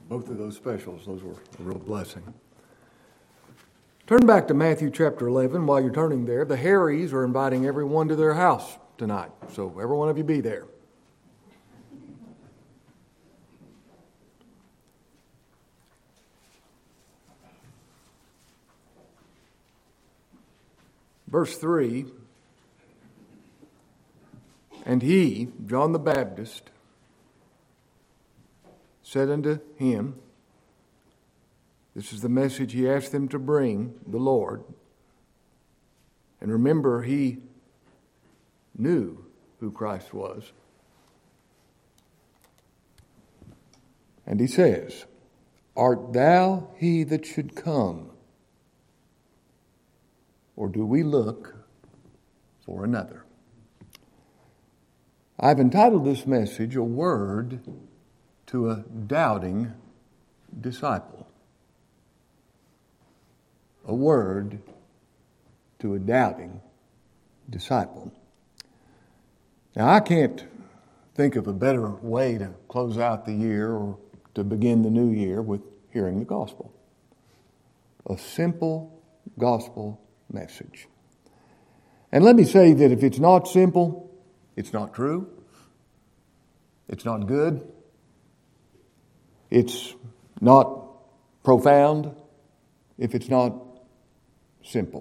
Both of those specials, those were a real blessing. Turn back to Matthew chapter 11. While you're turning there, the Harrys are inviting everyone to their house tonight. So every one of you be there. Verse 3, and he, John the Baptist, said unto him, this is the message he asked them to bring, the Lord. And remember, he knew who Christ was. And he says, art thou he that should come? Or do we look for another? I've entitled this message, A Word to a Doubting Disciple. A word to a doubting disciple. Now, I can't think of a better way to close out the year or to begin the new year with hearing the gospel. A simple gospel message. And let me say that if it's not simple, it's not true, it's not good, it's not profound, if it's not simple.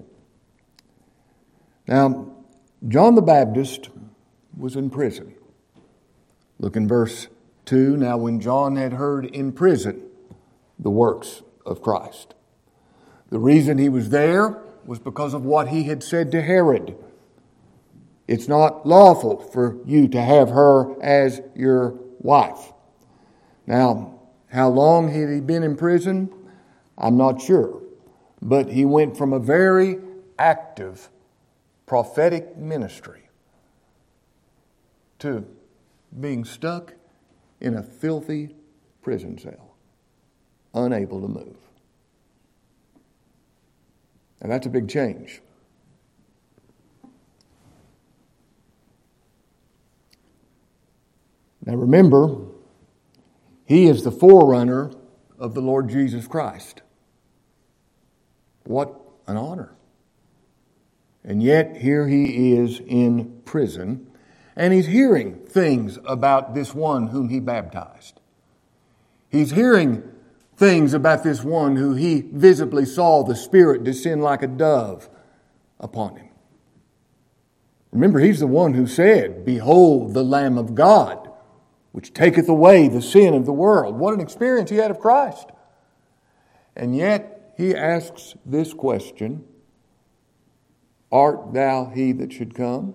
Now, John the Baptist was in prison. Look in verse 2. Now, when John had heard in prison the works of Christ, the reason he was there was because of what he had said to Herod. It's not lawful for you to have her as your wife. Now, how long had he been in prison? I'm not sure. But he went from a very active prophetic ministry to being stuck in a filthy prison cell, unable to move. And that's a big change. Now remember, he is the forerunner of the Lord Jesus Christ. What an honor. And yet here he is in prison, and he's hearing things about this one whom he baptized. He's hearing things about this one who he visibly saw the Spirit descend like a dove upon him. Remember, he's the one who said, behold the Lamb of God, which taketh away the sin of the world. What an experience he had of Christ. And yet he asks this question, art thou he that should come?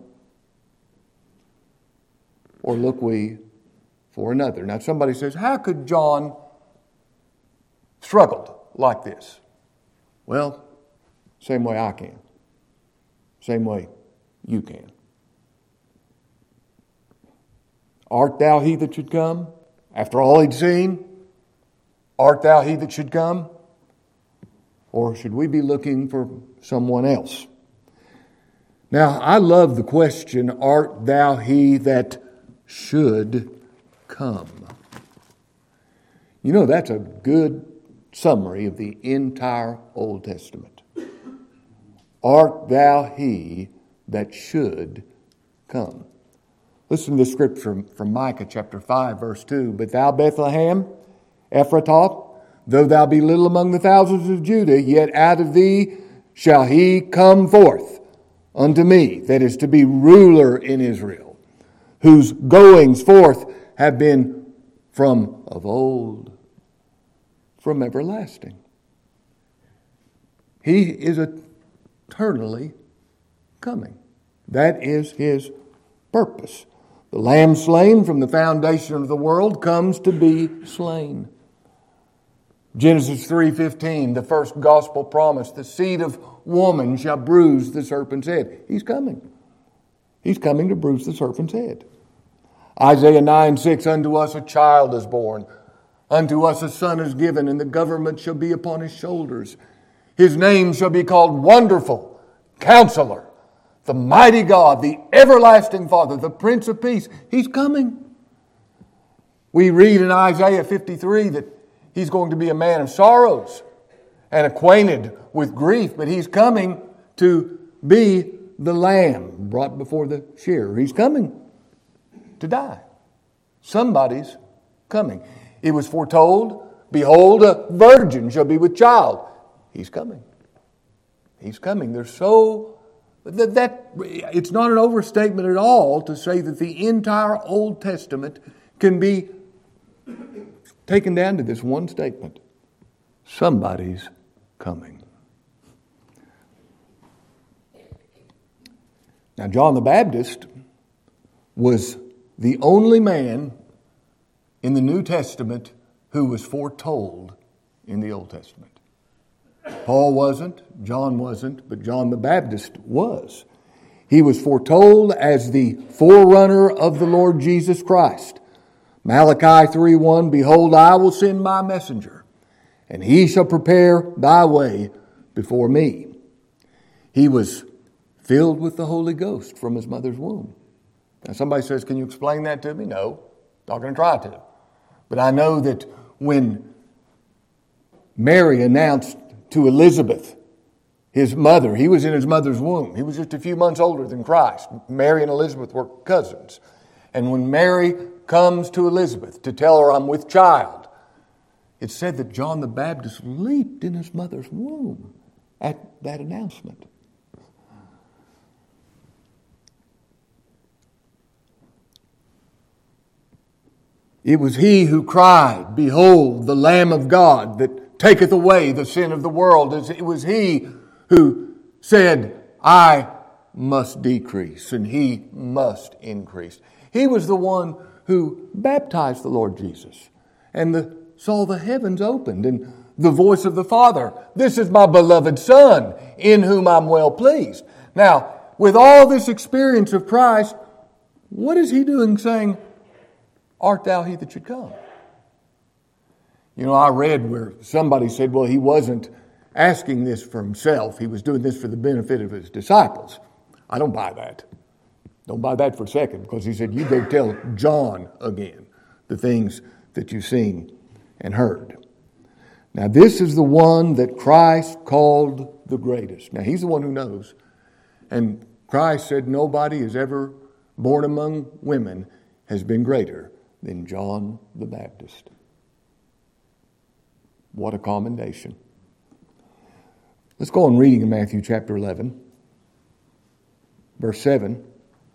Or look we for another? Now somebody says, how could John struggled like this? Well, same way I can. Same way you can. Art thou he that should come? After all he'd seen, art thou he that should come? Or should we be looking for someone else? Now, I love the question, art thou he that should come? You know, that's a good summary of the entire Old Testament. Art thou he that should come? Listen to the scripture from Micah chapter 5, verse 2. But thou, Bethlehem, Ephratah, though thou be little among the thousands of Judah, yet out of thee shall he come forth unto me, that is to be ruler in Israel, whose goings forth have been from of old, from everlasting. He is eternally coming. That is his purpose. The Lamb slain from the foundation of the world comes to be slain. Genesis 3:15, the first gospel promise, the seed of woman shall bruise the serpent's head. He's coming. He's coming to bruise the serpent's head. Isaiah 9:6, unto us a child is born, unto us a son is given, and the government shall be upon his shoulders. His name shall be called Wonderful, Counselor, the Mighty God, the Everlasting Father, the Prince of Peace. He's coming. We read in Isaiah 53 that He's going to be a man of sorrows and acquainted with grief, but He's coming to be the lamb brought before the shearer. He's coming to die. Somebody's coming. It was foretold, behold, a virgin shall be with child. He's coming. He's coming. It's not an overstatement at all to say that the entire Old Testament can be taken down to this one statement. Somebody's coming. Now, John the Baptist was the only man in the New Testament who was foretold in the Old Testament. Paul wasn't, John wasn't, but John the Baptist was. He was foretold as the forerunner of the Lord Jesus Christ. Malachi 3:1, behold, I will send my messenger, and he shall prepare thy way before me. He was filled with the Holy Ghost from his mother's womb. Now somebody says, can you explain that to me? No, not going to try to. But I know that when Mary announced to Elizabeth, his mother, he was in his mother's womb. He was just a few months older than Christ. Mary and Elizabeth were cousins. And when Mary comes to Elizabeth to tell her, I'm with child, it said that John the Baptist leaped in his mother's womb at that announcement. It was he who cried, behold, the Lamb of God that taketh away the sin of the world. It was he who said, I must decrease and he must increase. He was the one who baptized the Lord Jesus and saw the heavens opened and the voice of the Father. This is my beloved Son in whom I'm well pleased. Now, with all this experience of Christ, what is he doing saying, art thou he that should come? You know, I read where somebody said, well, he wasn't asking this for himself. He was doing this for the benefit of his disciples. I don't buy that. Don't buy that for a second, because he said, you go tell John again the things that you've seen and heard. Now, this is the one that Christ called the greatest. Now, he's the one who knows. And Christ said nobody is ever born among women has been greater than John the Baptist. What a commendation. Let's go on reading in Matthew chapter 11, verse 7.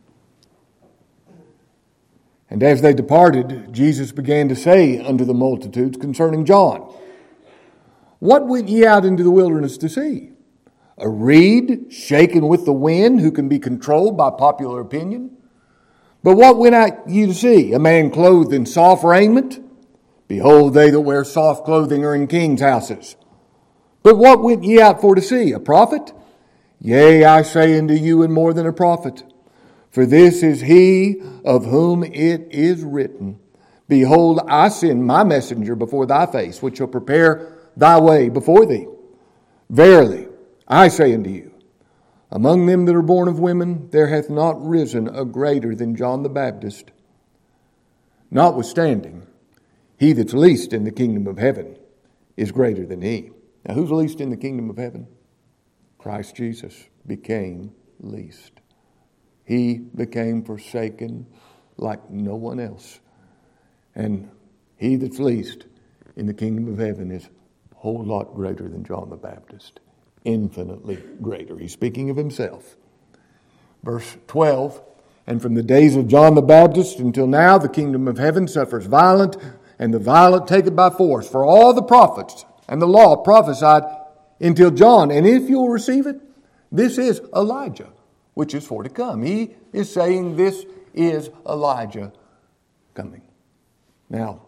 And as they departed, Jesus began to say unto the multitudes concerning John, what went ye out into the wilderness to see? A reed shaken with the wind, who can be controlled by popular opinion? But what went out ye to see? A man clothed in soft raiment? Behold, they that wear soft clothing are in kings' houses. But what went ye out for to see? A prophet? Yea, I say unto you, and more than a prophet. For this is he of whom it is written, behold, I send my messenger before thy face, which shall prepare thy way before thee. Verily, I say unto you, among them that are born of women, there hath not risen a greater than John the Baptist. Notwithstanding, he that's least in the kingdom of heaven is greater than he. Now, who's least in the kingdom of heaven? Christ Jesus became least. He became forsaken like no one else. And he that's least in the kingdom of heaven is a whole lot greater than John the Baptist. Infinitely greater. He's speaking of himself. Verse 12, and from the days of John the Baptist until now, the kingdom of heaven suffers violent, and the violent take it by force. For all the prophets and the law prophesied until John. And if you'll receive it, this is Elijah, which is for to come. He is saying this is Elijah coming. Now,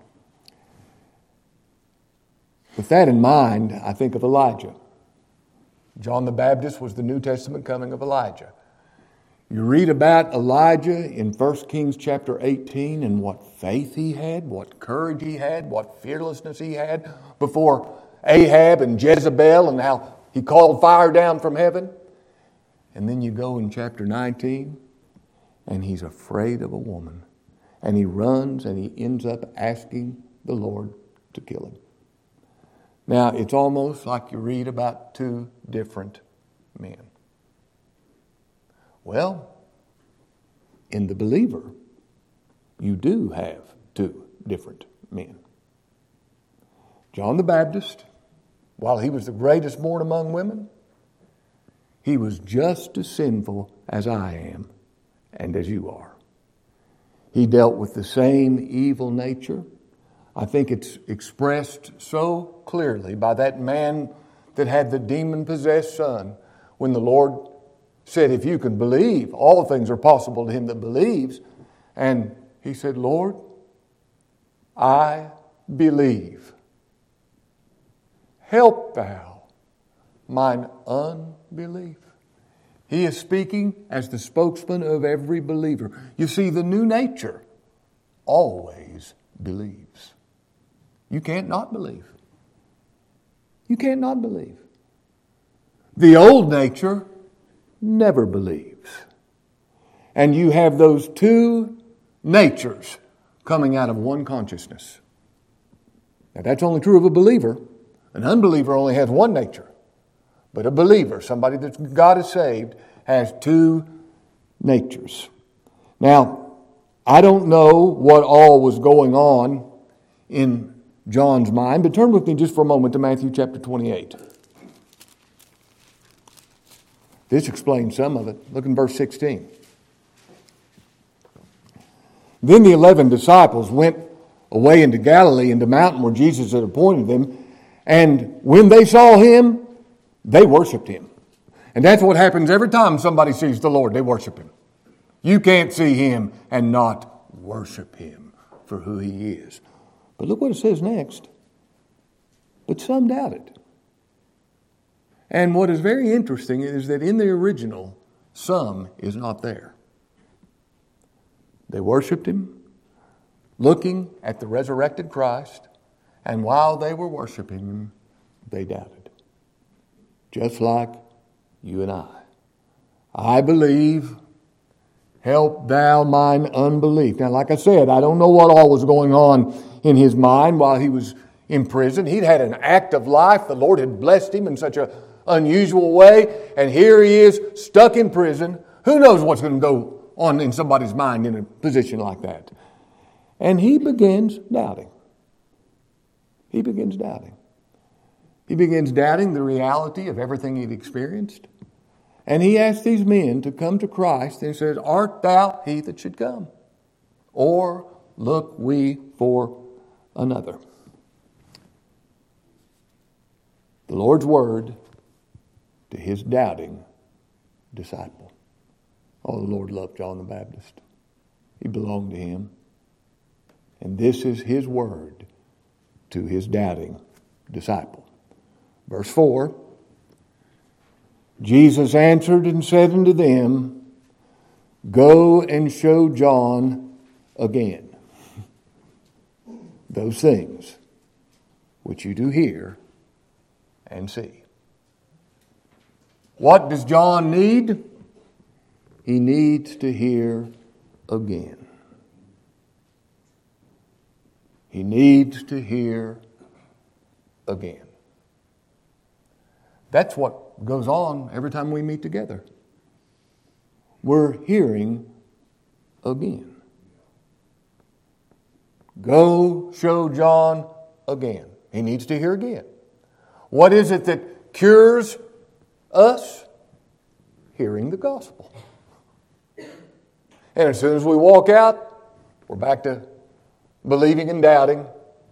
with that in mind, I think of Elijah. John the Baptist was the New Testament coming of Elijah. You read about Elijah in 1 Kings chapter 18 and what faith he had, what courage he had, what fearlessness he had before Ahab and Jezebel, and how he called fire down from heaven. And then you go in chapter 19 and he's afraid of a woman. And he runs and he ends up asking the Lord to kill him. Now, it's almost like you read about two different men. Well, in the believer, you do have two different men. John the Baptist, while he was the greatest born among women, he was just as sinful as I am and as you are. He dealt with the same evil nature. I think it's expressed so clearly by that man that had the demon-possessed son when the Lord said, if you can believe, all things are possible to him that believes. And he said, Lord, I believe. Help thou mine unbelief. He is speaking as the spokesman of every believer. You see, the new nature always believes. You can't not believe. You can't not believe. The old nature never believes. And you have those two natures coming out of one consciousness. Now, that's only true of a believer. An unbeliever only has one nature. But a believer, somebody that God has saved, has two natures. Now, I don't know what all was going on in John's mind, but turn with me just for a moment to Matthew chapter 28. This explains some of it. Look in verse 16. Then the 11 disciples went away into Galilee, into the mountain where Jesus had appointed them. And when they saw him, they worshiped him. And that's what happens every time somebody sees the Lord. They worship him. You can't see him and not worship him for who he is. But look what it says next. But some doubted. And what is very interesting is that in the original, some is not there. They worshiped him, looking at the resurrected Christ, and while they were worshiping him, they doubted. Just like you and I. I believe, help thou mine unbelief. Now, like I said, I don't know what all was going on in his mind while he was in prison. He'd had an active life. The Lord had blessed him in such an unusual way. And here he is, stuck in prison. Who knows what's going to go on in somebody's mind in a position like that? And he begins doubting. He begins doubting. He begins doubting the reality of everything he'd experienced. And he asks these men to come to Christ and he says, art thou he that should come? Or look we for another? The Lord's word to his doubting disciple. Oh, the Lord loved John the Baptist. He belonged to him. And this is his word to his doubting disciple. Verse 4, Jesus answered and said unto them, go and show John again those things which you do hear and see. What does John need? He needs to hear again. He needs to hear again. That's what goes on every time we meet together. We're hearing again. Go show John again. He needs to hear again. What is it that cures us? Hearing the gospel. And as soon as we walk out, we're back to believing and doubting.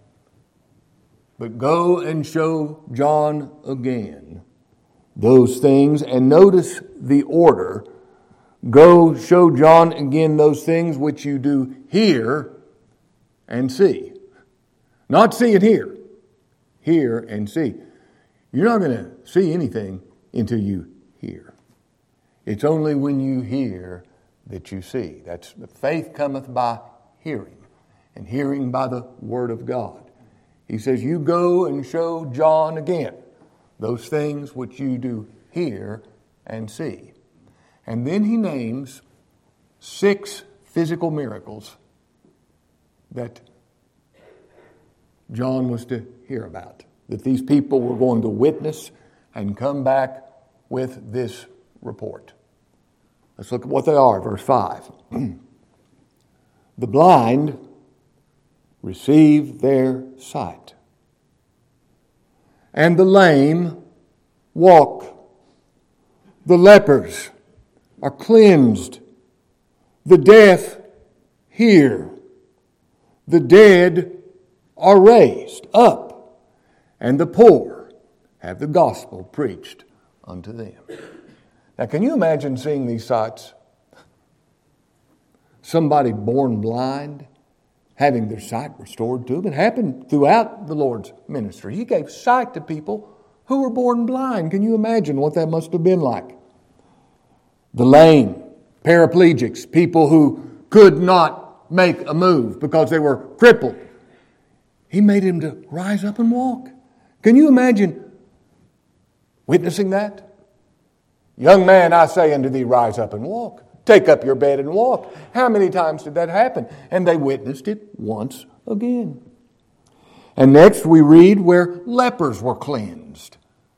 But go and show John again those things. And notice the order. Go show John again those things which you do hear and see. Not see and hear. Hear and see. You're not going to see anything until you hear. It's only when you hear that you see. That's the faith cometh by hearing, and hearing by the word of God. He says, you go and show John again those things which you do hear and see. And then he names 6 physical miracles that John was to hear about. that these people were going to witness and come back with this report. Let's look at what they are, verse 5. The blind receive their sight, and the lame walk. The lepers are cleansed. The deaf hear. The dead are raised up, and the poor have the gospel preached unto them. Now, can you imagine seeing these sights? Somebody born blind, having their sight restored to them. It happened throughout the Lord's ministry. He gave sight to people who were born blind. Can you imagine what that must have been like? The lame, paraplegics, people who could not make a move because they were crippled. He made him to rise up and walk. Can you imagine witnessing that? Young man, I say unto thee, rise up and walk. Take up your bed and walk. How many times did that happen? And they witnessed it once again. And next we read where lepers were cleansed.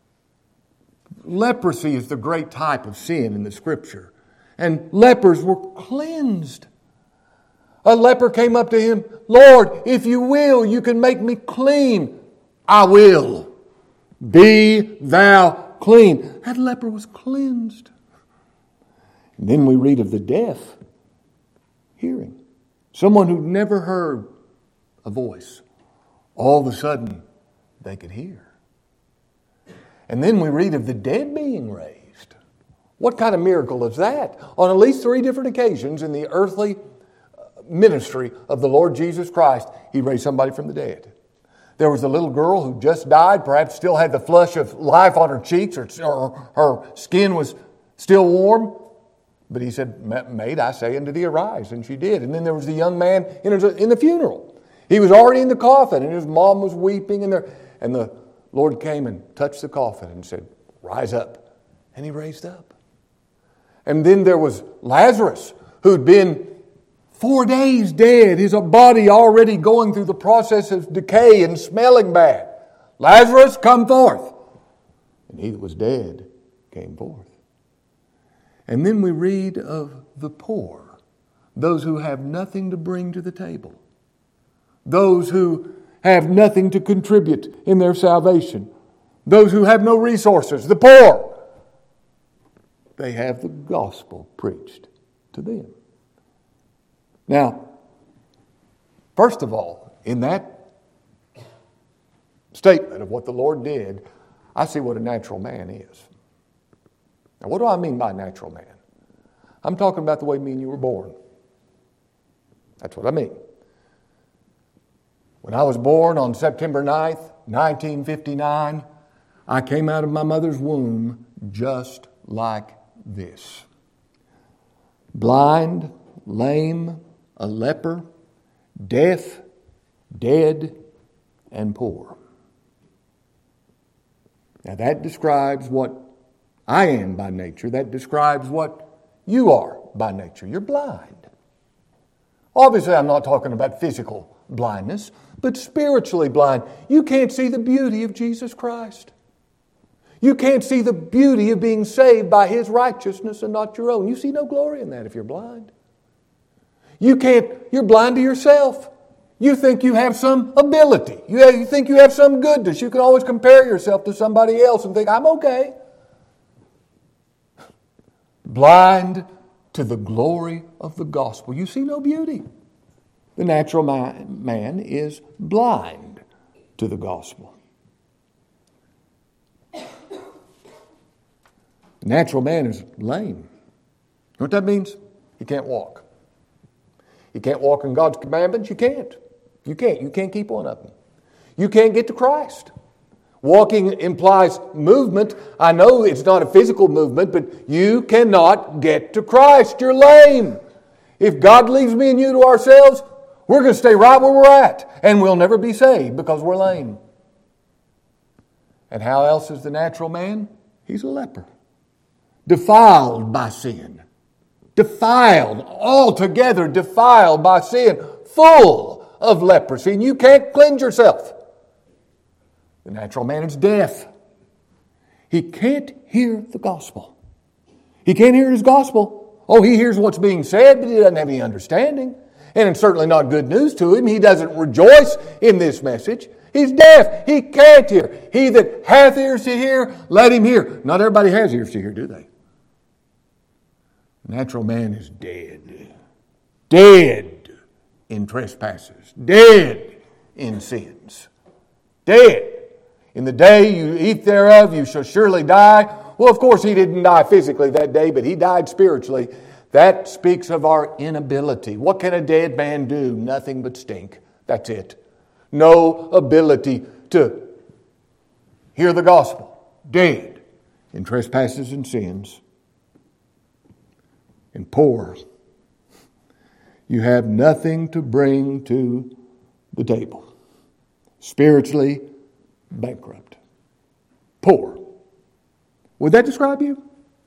Leprosy is the great type of sin in the Scripture. And lepers were cleansed. A leper came up to him, Lord, if you will, you can make me clean. I will. Be thou clean. That leper was cleansed. And then we read of the deaf hearing. Someone who'd never heard a voice. All of a sudden, they could hear. And then we read of the dead being raised. What kind of miracle is that? On at least 3 different occasions in the earthly ministry of the Lord Jesus Christ, He raised somebody from the dead. There was a little girl who just died, perhaps still had the flush of life on her cheeks, or her skin was still warm. But He said, maid, I say unto thee, arise. And she did. And then there was the young man in the funeral. He was already in the coffin, and his mom was weeping. And the Lord came and touched the coffin and said, rise up. And he raised up. And then there was Lazarus, who'd been 4 days dead, his body already going through the process of decay and smelling bad. Lazarus, come forth. And he that was dead came forth. And then we read of the poor, those who have nothing to bring to the table, those who have nothing to contribute in their salvation, those who have no resources, the poor. They have the gospel preached to them. Now, first of all, in that statement of what the Lord did, I see what a natural man is. Now, what do I mean by natural man? I'm talking about the way me and you were born. That's what I mean. When I was born on September 9th, 1959, I came out of my mother's womb just like this. Blind, lame, a leper, deaf, dead, and poor. Now that describes what I am by nature. That describes what you are by nature. You're blind. Obviously, I'm not talking about physical blindness, but spiritually blind. You can't see the beauty of Jesus Christ. You can't see the beauty of being saved by His righteousness and not your own. You see no glory in that if you're blind. You're blind to yourself. You think you have some ability. You think you have some goodness. You can always compare yourself to somebody else and think, I'm okay. Blind to the glory of the gospel. You see no beauty. The natural man is blind to the gospel. The natural man is lame. You know what that means? He can't walk. You can't walk in God's commandments. You can't. You can't keep one of them. You can't get to Christ. Walking implies movement. I know it's not a physical movement, but you cannot get to Christ. You're lame. If God leaves me and you to ourselves, we're going to stay right where we're at, and we'll never be saved because we're lame. And how else is the natural man? He's a leper. Defiled by sin. Defiled, altogether defiled by sin. Full of leprosy, and you can't cleanse yourself. The natural man is deaf. He can't hear the gospel. He can't hear his gospel. Oh, he hears what's being said, but he doesn't have any understanding. And it's certainly not good news to him. He doesn't rejoice in this message. He's deaf. He can't hear. He that hath ears to hear, let him hear. Not everybody has ears to hear, do they? Natural man is dead. Dead in trespasses. Dead in sins. Dead. In the day you eat thereof, you shall surely die. Well, of course, he didn't die physically that day, but he died spiritually. That speaks of our inability. What can a dead man do? Nothing but stink. That's it. No ability to hear the gospel. Dead in trespasses and sins. And poor. You have nothing to bring to the table. Spiritually bankrupt. Poor. Would that describe you?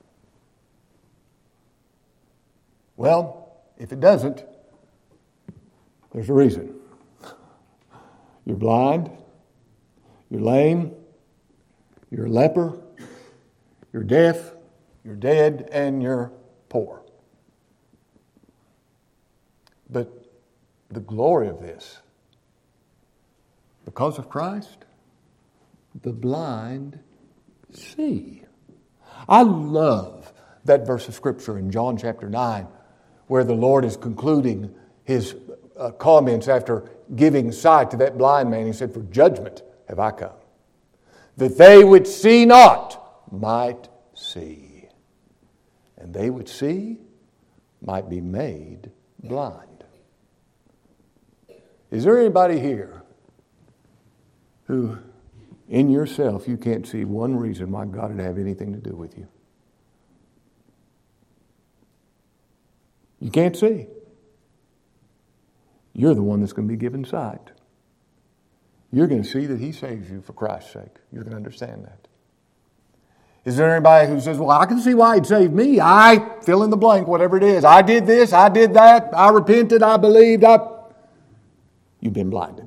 Well, if it doesn't, there's a reason. You're blind, you're lame, you're a leper, you're deaf, you're dead, and you're poor. But the glory of this, because of Christ, the blind see. I love that verse of Scripture in John chapter 9, where the Lord is concluding His comments after giving sight to that blind man. He said, "For judgment have I come, that they which see not might see, and they which see might be made blind." Is there anybody here who, in yourself, you can't see one reason why God would have anything to do with you? You can't see. You're the one that's going to be given sight. You're going to see that He saves you for Christ's sake. You're going to understand that. Is there anybody who says, well, I can see why He'd save me. I fill in the blank, whatever it is. I did this, I did that, I repented, I believed. You've been blinded.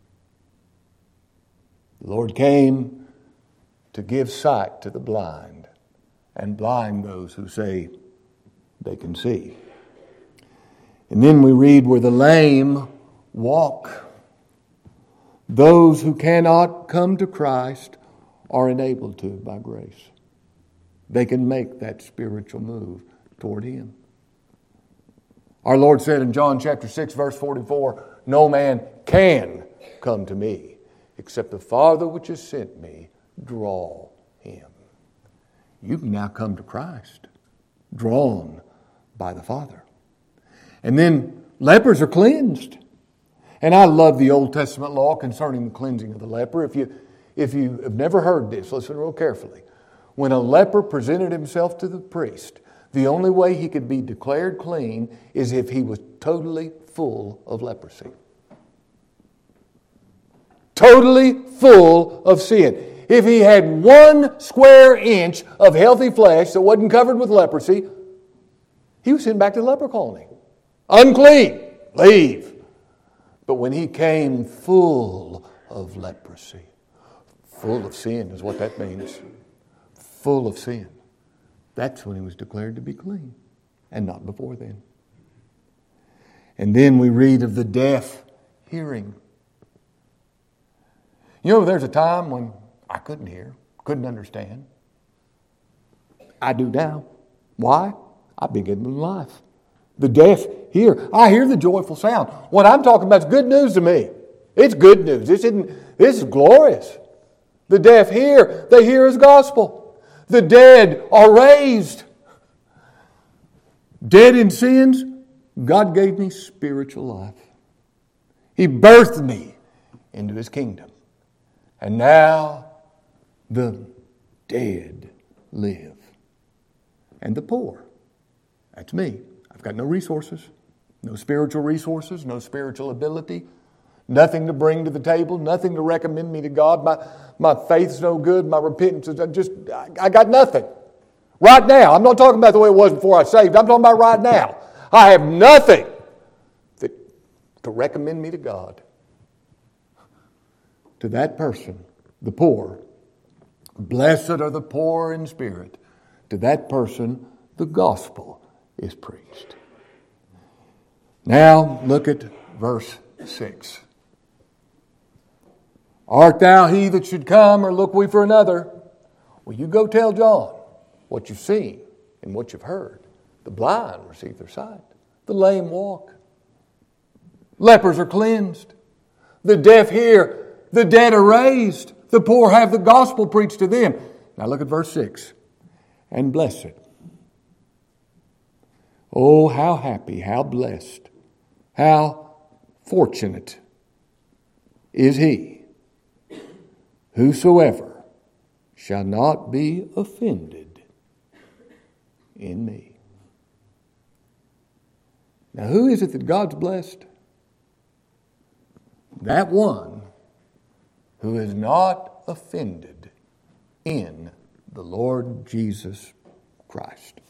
The Lord came to give sight to the blind and blind those who say they can see. And then we read where the lame walk. Those who cannot come to Christ are enabled to by grace. They can make that spiritual move toward Him. Our Lord said in John chapter 6, verse 44, "No man can come to me, except the Father which has sent me draw him." You can now come to Christ, drawn by the Father. And then lepers are cleansed. And I love the Old Testament law concerning the cleansing of the leper. If you have never heard this, listen real carefully. When a leper presented himself to the priest, the only way he could be declared clean is if he was totally full of leprosy. Totally full of sin. If he had 1 square inch of healthy flesh that wasn't covered with leprosy, he was sent back to the leper colony. Unclean, leave. But when he came full of leprosy, full of sin is what that means. Full of sin. That's when he was declared to be clean, and not before then. And then we read of the deaf hearing. You know, there's a time when I couldn't hear, couldn't understand. I do now. Why? I've been given life. The deaf hear. I hear the joyful sound. What I'm talking about is good news to me. It's good news. This is glorious. The deaf hear. They hear His gospel. The dead are raised. Dead in sins, God gave me spiritual life. He birthed me into His kingdom. And now the dead live. And the poor. That's me. I've got no resources, no spiritual resources, no spiritual ability, nothing to bring to the table, nothing to recommend me to God. My faith's no good, my repentance is I got nothing. Right now, I'm not talking about the way it was before I saved, I'm talking about right now. I have nothing to recommend me to God. To that person, the poor. Blessed are the poor in spirit. To that person, the gospel is preached. Now, look at verse 6. Art thou he that should come, or look we for another? Well, you go tell John what you've seen and what you've heard. The blind receive their sight. The lame walk. Lepers are cleansed. The deaf hear. The dead are raised. The poor have the gospel preached to them. Now look at verse 6. And blessed. Oh, how happy, how blessed, how fortunate is he whosoever shall not be offended in me. Now, who is it that God's blessed? That one who is not offended in the Lord Jesus Christ.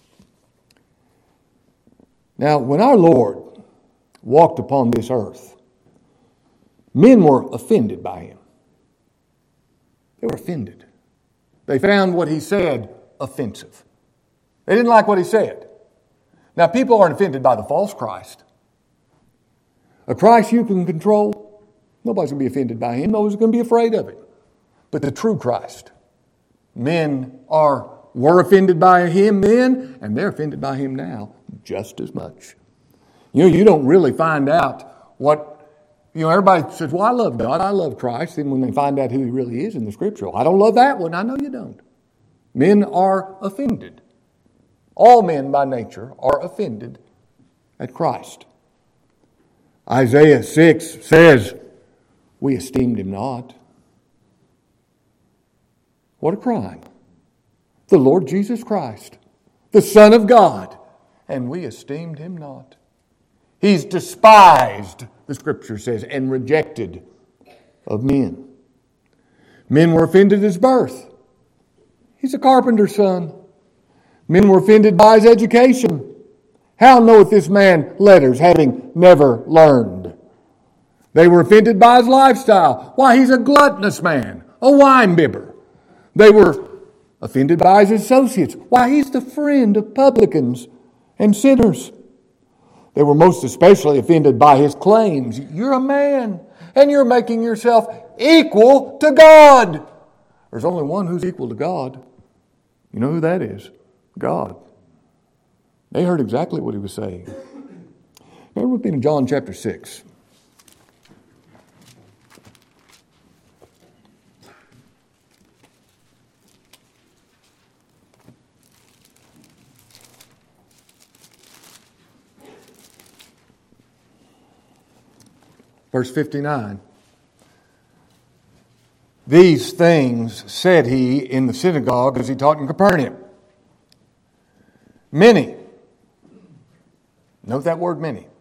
Now, when our Lord walked upon this earth, men were offended by him. They were offended. They found what he said offensive. They didn't like what he said. Now, people aren't offended by the false Christ. A Christ you can control, nobody's going to be offended by him. Nobody's going to be afraid of it. But the true Christ, men were offended by him then, and they're offended by him now just as much. You don't really find out what, everybody says, well, I love God, I love Christ. Then when they find out who he really is in the Scripture, I don't love that one. I know you don't. Men are offended. All men by nature are offended at Christ. Isaiah 6 says, we esteemed him not. What a crime. The Lord Jesus Christ, the Son of God, and we esteemed him not. He's despised, the Scripture says, and rejected of men. Men were offended at his birth. He's a carpenter's son. Men were offended by his education. How knoweth this man letters, having never learned? They were offended by his lifestyle. Why, he's a gluttonous man, a wine-bibber. They were offended by his associates. Why, he's the friend of publicans and sinners. They were most especially offended by his claims. You're a man, and you're making yourself equal to God. There's only one who's equal to God. You know who that is? God. They heard exactly what he was saying. Now, we've been in John chapter 6. Verse 59. These things said he in the synagogue as he taught in Capernaum. Many. Note that word many.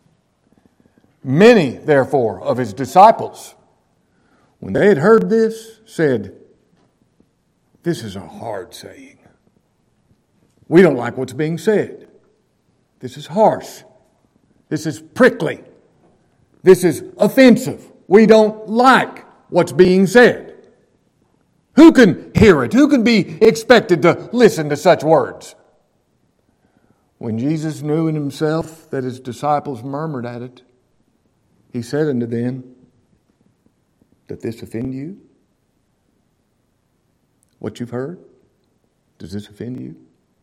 Many, therefore, of his disciples, when they had heard this, said, this is a hard saying. We don't like what's being said. This is harsh. This is prickly. This is offensive. We don't like what's being said. Who can hear it? Who can be expected to listen to such words? When Jesus knew in himself that his disciples murmured at it, he said unto them, doth this offend you? What you've heard? Does this offend you?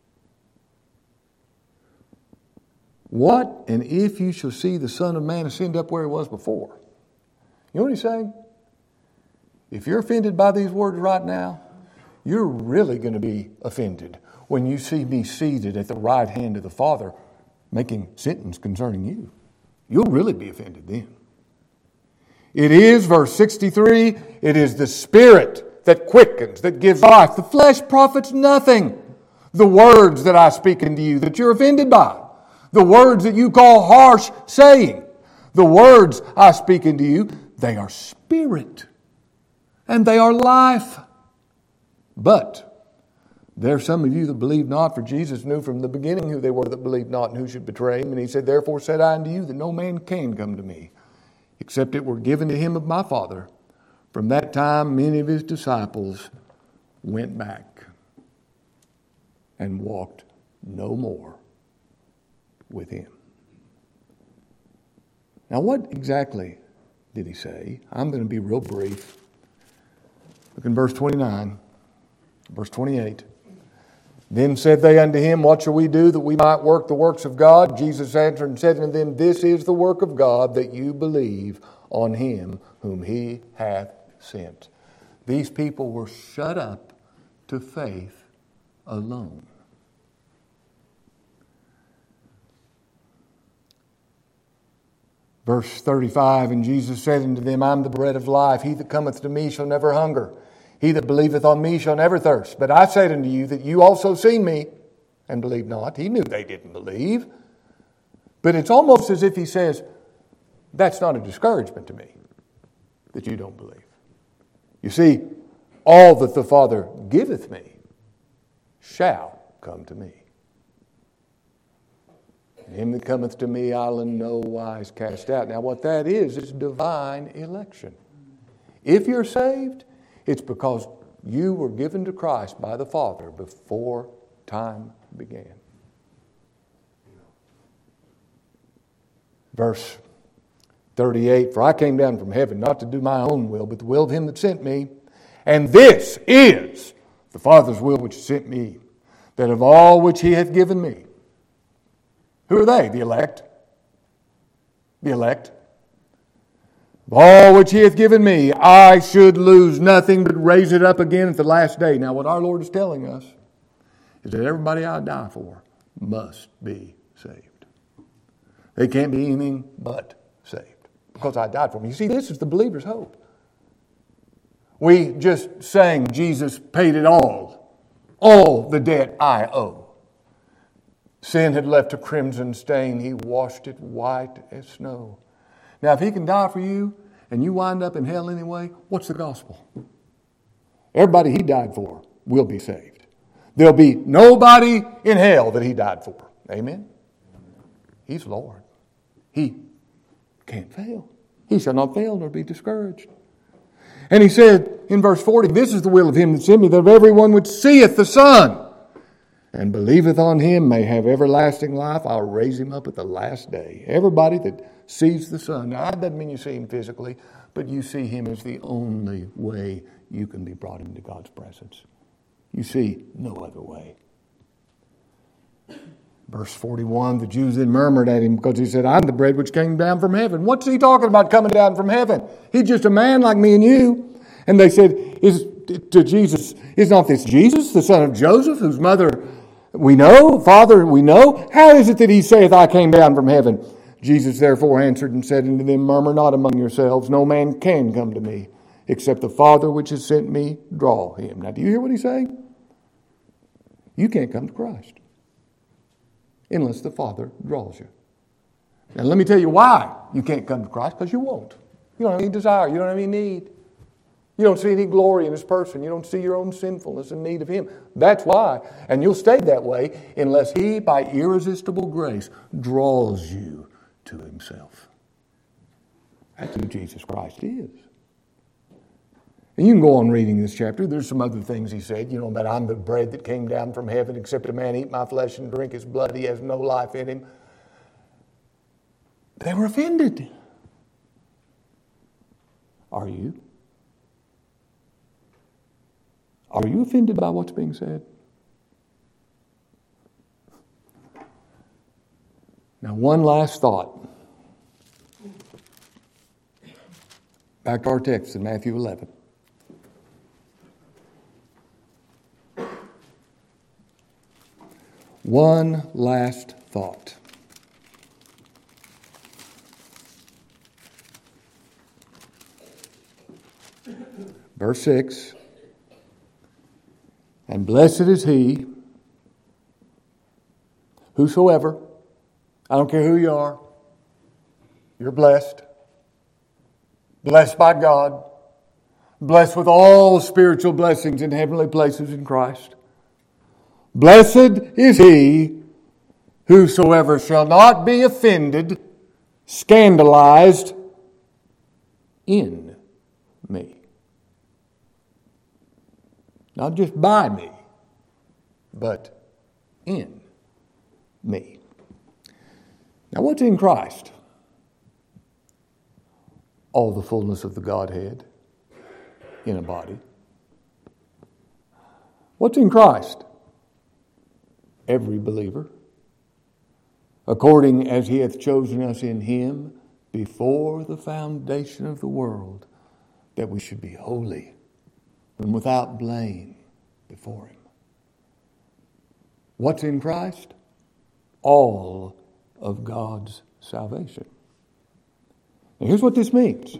What and if you shall see the Son of Man ascend up where he was before? You know what he's saying? If you're offended by these words right now, you're really going to be offended when you see me seated at the right hand of the Father making sentence concerning you. You'll really be offended then. It is, verse 63, it is the Spirit that quickens, that gives life. The flesh profits nothing. The words that I speak unto you that you're offended by, the words that you call harsh saying, the words I speak unto you, they are spirit and they are life. But there are some of you that believe not, for Jesus knew from the beginning who they were that believed not and who should betray him. And he said, therefore said I unto you that no man can come to me, except it were given to him of my Father. From that time, many of his disciples went back and walked no more with him. Now, what exactly did he say? I'm going to be real brief. Look in verse 29, verse 28. Then said they unto him, What shall we do that we might work the works of God? Jesus answered and said unto them, This is the work of God, that you believe on him whom he hath sent. These people were shut up to faith alone. Verse 35, And Jesus said unto them, I am the bread of life. He that cometh to me shall never hunger. He that believeth on me shall never thirst. But I said unto you that you also see me and believe not. He knew they didn't believe. But it's almost as if he says, that's not a discouragement to me, that you don't believe. You see, all that the Father giveth me shall come to me. And him that cometh to me I'll in no wise cast out. Now what that is divine election. If you're saved, it's because you were given to Christ by the Father before time began. Verse 38, For I came down from heaven not to do my own will, but the will of him that sent me. And this is the Father's will which sent me, that of all which he hath given me. Who are they? The elect. The elect. Of all which he hath given me, I should lose nothing but raise it up again at the last day. Now what our Lord is telling us is that everybody I die for must be saved. They can't be anything but saved because I died for them. You see, this is the believer's hope. We just sang Jesus paid it all the debt I owe. Sin had left a crimson stain. He washed it white as snow. Now, if he can die for you and you wind up in hell anyway, what's the gospel? Everybody he died for will be saved. There'll be nobody in hell that he died for. Amen? He's Lord. He can't fail. He shall not fail nor be discouraged. And he said in verse 40, This is the will of him that sent me, that everyone which seeth the Son and believeth on him may have everlasting life. I'll raise him up at the last day. Everybody that sees the Son. Now, that doesn't mean you see him physically, but you see him as the only way you can be brought into God's presence. You see no other way. Verse 41, the Jews then murmured at him because he said, I'm the bread which came down from heaven. What's he talking about coming down from heaven? He's just a man like me and you. And they said to Jesus, Is not this Jesus, the son of Joseph, whose mother we know, father we know? How is it that he saith, I came down from heaven? Jesus therefore answered and said unto them, Murmur not among yourselves. No man can come to me, except the Father which has sent me draw him. Now, do you hear what he's saying? You can't come to Christ unless the Father draws you. Now, let me tell you why you can't come to Christ, because you won't. You don't have any desire. You don't have any need. You don't see any glory in His person. You don't see your own sinfulness and need of Him. That's why. And you'll stay that way unless He, by irresistible grace, draws you to Himself. That's who Jesus Christ is. And you can go on reading this chapter. There's some other things He said, about I'm the bread that came down from heaven, except a man eat my flesh and drink His blood, he has no life in him. They were offended. Are you? Are you offended by what's being said? Now, one last thought. Back to our text in Matthew 11. One last thought. Verse 6. And blessed is he, whosoever, I don't care who you are, you're blessed. Blessed by God. Blessed with all spiritual blessings in heavenly places in Christ. Blessed is he, whosoever shall not be offended, scandalized in me. Not just by me, but in me. Now, what's in Christ? All the fullness of the Godhead in a body. What's in Christ? Every believer, according as He hath chosen us in Him before the foundation of the world, that we should be holy and without blame before Him. What's in Christ? All of God's salvation. Now here's what this means.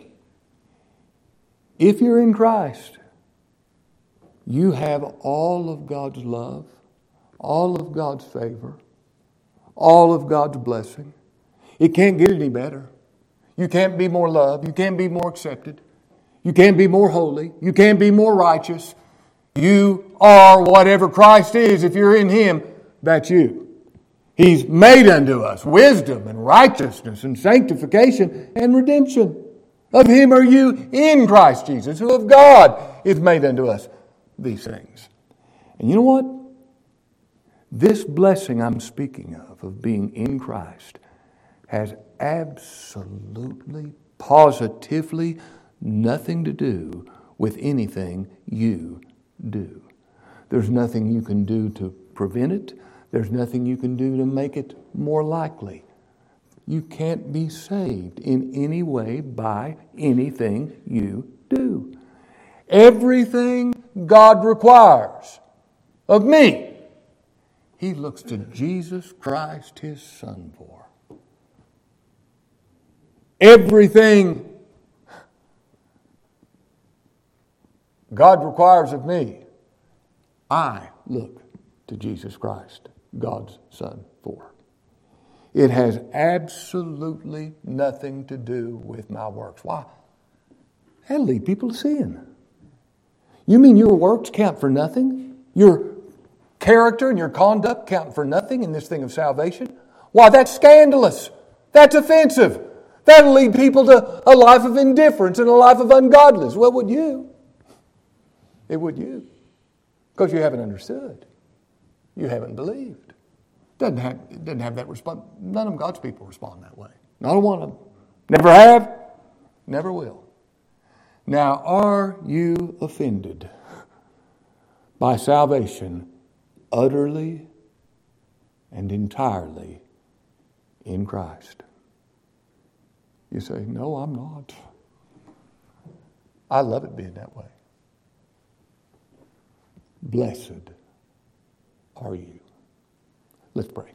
If you're in Christ, you have all of God's love, all of God's favor, all of God's blessing. It can't get any better. You can't be more loved. You can't be more accepted. You can't be more holy. You can't be more righteous. You are whatever Christ is. If you're in Him, that's you. He's made unto us wisdom and righteousness and sanctification and redemption. Of Him are you in Christ Jesus, who of God is made unto us these things. And you know what? This blessing I'm speaking of being in Christ, has absolutely, positively nothing to do with anything you do. There's nothing you can do to prevent it. There's nothing you can do to make it more likely. You can't be saved in any way by anything you do. Everything God requires of me, He looks to Jesus Christ, His Son, for. Everything God requires of me, I look to Jesus Christ, God's Son, for. It has absolutely nothing to do with my works. Why? That'll lead people to sin. You mean your works count for nothing? Your character and your conduct count for nothing in this thing of salvation? Why, that's scandalous. That's offensive. That'll lead people to a life of indifference and a life of ungodliness. Well, would you? It would you. Because you haven't understood. You haven't believed. It doesn't have that response. None of God's people respond that way. Not one of them. Never have. Never will. Now, are you offended by salvation utterly and entirely in Christ? You say, no, I'm not. I love it being that way. Blessed are you. Let's pray.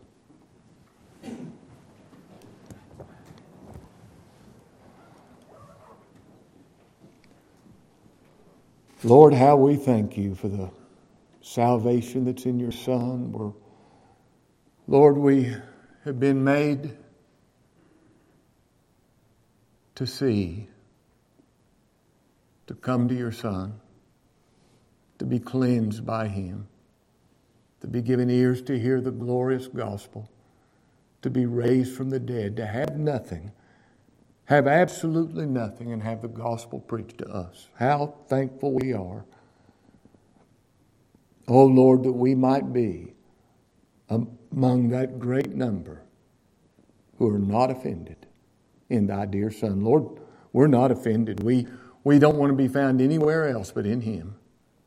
Lord, how we thank you for the salvation that's in your Son. Lord, we have been made to see, to come to your Son, to be cleansed by Him, to be given ears to hear the glorious gospel, to be raised from the dead, to have nothing, have absolutely nothing, and have the gospel preached to us. How thankful we are. Oh Lord, that we might be among that great number who are not offended in thy dear Son. Lord, we're not offended. We don't want to be found anywhere else but in Him.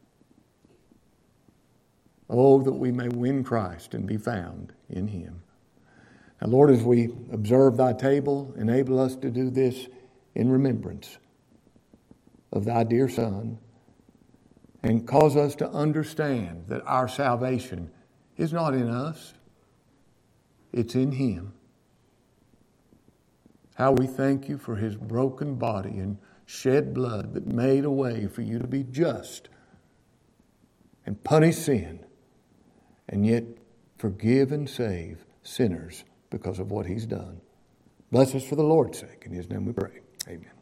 Oh, that we may win Christ and be found in Him. Now, Lord, as we observe thy table, enable us to do this in remembrance of thy dear Son, and cause us to understand that our salvation is not in us, it's in Him. How we thank you for His broken body and shed blood that made a way for you to be just and punish sin, and yet forgive and save sinners because of what He's done. Bless us for the Lord's sake. In His name we pray. Amen.